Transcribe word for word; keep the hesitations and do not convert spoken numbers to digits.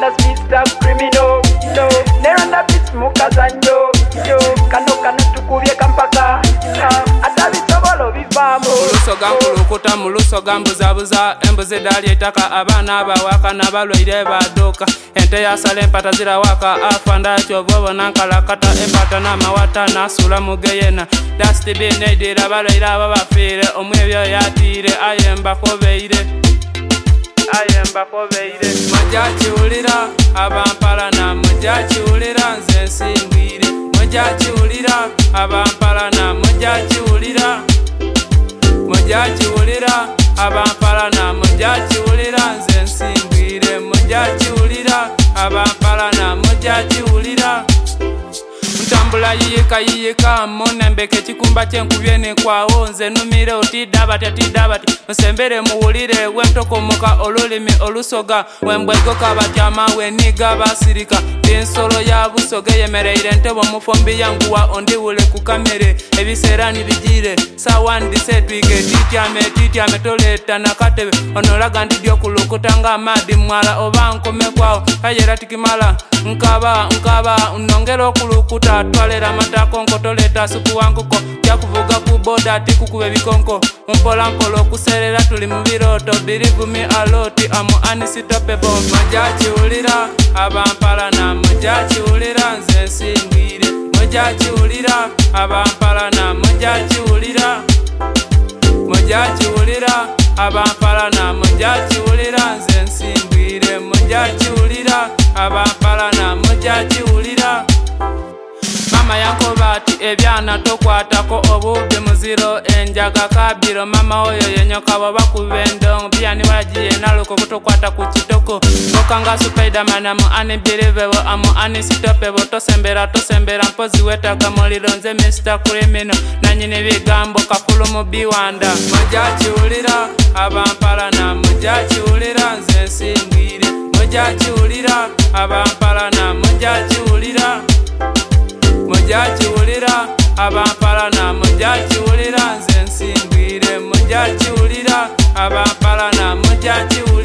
Flanders Mister Criminal no neranda bits mukazanyo yo kano kano tukubye kampaka atabisobolo bivamo Muluso gankulukuta muluso gambuzabuza embuzi dali etaka abaana abawaka n'abalwaire baduuka ente yasala empata zirawaka afanda kyovobo nankalakata empata n'amawata n'asula mugeyena dustbin edira abalwaire abo bafiire omwebyo yatiire ayembakobeire ayembakobeire mujakiwulira abampalana mujakiwulira nze nsimbwire mujakiwulira abampalana mujakiwulira mujakiwulira abampalana mujakiwulira nze nsimbwire mujakiwulira abampalana mujakiwulira ntambula yiyika yiyika munembeke kikumba kyenkubye nekwawo nze numire otidabati atidabati nsembere muwulire wentokomoka olulimi olusoga wembwegoka batyama weniga basirika ensolo ya busoga yemereire ntebo mufombi yanguwa ondiwule ku kamere ebiseera nibigire sawandise twige tityame tityame toleta nakatebe onolaga ndidyo kulukuta nga amadi mwala oba nkomekwawo kayera tikimala nkaba nkaba nongera okulukuta twalera matako nkotoleta supu wankuko kyakuvuga ku boda tikukuba ebikonko mpola mpola okuserera tuli mu biroto believe me a lot I'm unstoppable mujakiwulira abampalana mujakiwulira nze nsimbwire mujakiwulira abampalana mujakiwulira mujakiwulira abampalana mujakiwulira nze nsimbwire mujakiwulira abampalana mujakiwulira mama yankoba ati ebyana tokwatako obubbi muziro enjaga kabiro mama oyo yenyoka baba kubendo byani wagiye naluko kutokwata ku kitoko okanga Spiderman mu unbelievable amu unstoppable tosembera tosembera mpozi wetaga moliro nze Mister Criminal nanyine bigambo kafulu mu biwanda mujakiwulira abampalana mujakiwulira nze nsimbwire mujakiwulira abampalana mujakiwulira mujakiwulira abampalana mujakiwulira nze nsimbwire mujakiwulira abampalana mujakiwulira